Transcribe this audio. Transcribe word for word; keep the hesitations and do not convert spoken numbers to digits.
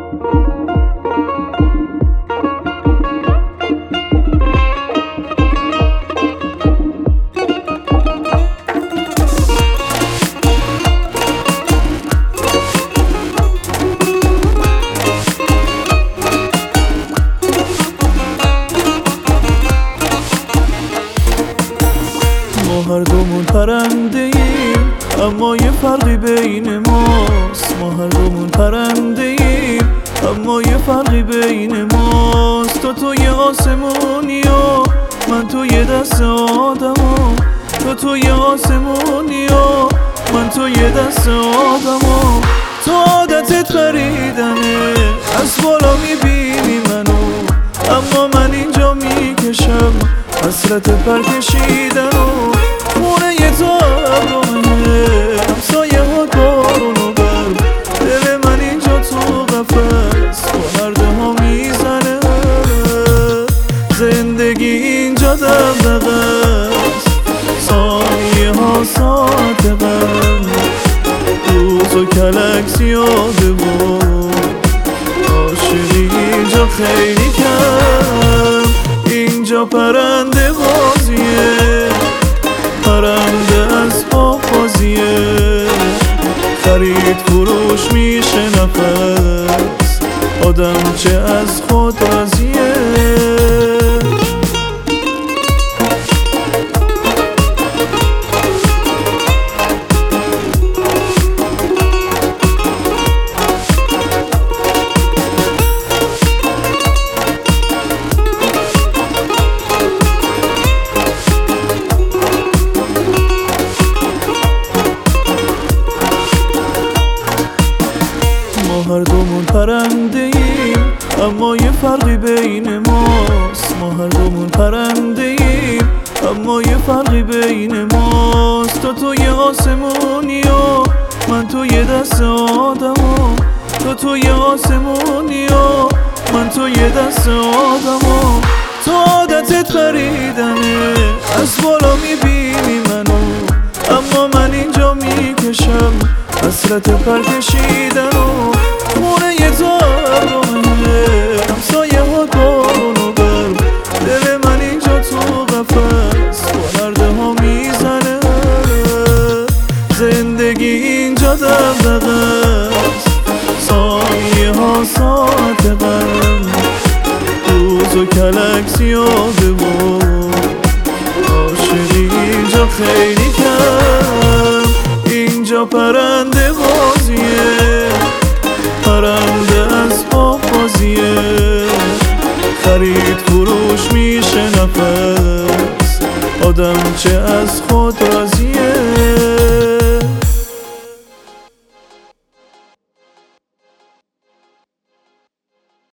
ما هر دومون پرنده ایم اما یه فرقی بین ماست. ما هر دومون پرنده ایم اما یه فرقی بین ماست. تو توی آسمونی و من توی دست آدمم. تو توی آسمونی و من توی دست آدمم. تو عادتت پریدنه از بالا میبینی منو، اما من اینجا میکشم حسرت پر کشیدن و خونه یه تو ابرومه. همسایه ها کارونو بر دل من اینجا تو قفص با مرده ها میزنه. زندگی اینجا دغدغه است، ثانیه ها ساعت غم، روز و کلک زیاده و عاشقی اینجا خیلی کم. اینجا پرنده بازیه، پرنده از پا بازیه، خرید فروش میشه نفس، آدم چه از خود راضیه. ما هر دومون پرنده ایم اما یه فرقی بین ماست. ما هر دومون پرنده ایم اما یه فرقی بین ماست. تو توی آسمونی و من توی دست آدمم. تو توی آسمونی و من توی دست آدمم. تو عادتت پریدنه از بالا میبینی منو، اما من اینجا میکشم حسرت پر کشیدن و خونه یه تو ابرومه. همسایه ها کارونو بر دل من اینجا تو قفص با مرده ها میزنه. زندگی اینجا دغدغه است، ثانیه ها ساعت غم، روز و کلک زیاده و عاشقی اینجا خیلی کم. اینجا پرنده بازیه، پرنده از پا بازیه، خرید فروش میشه نفس، آدم چه از خود راضیه.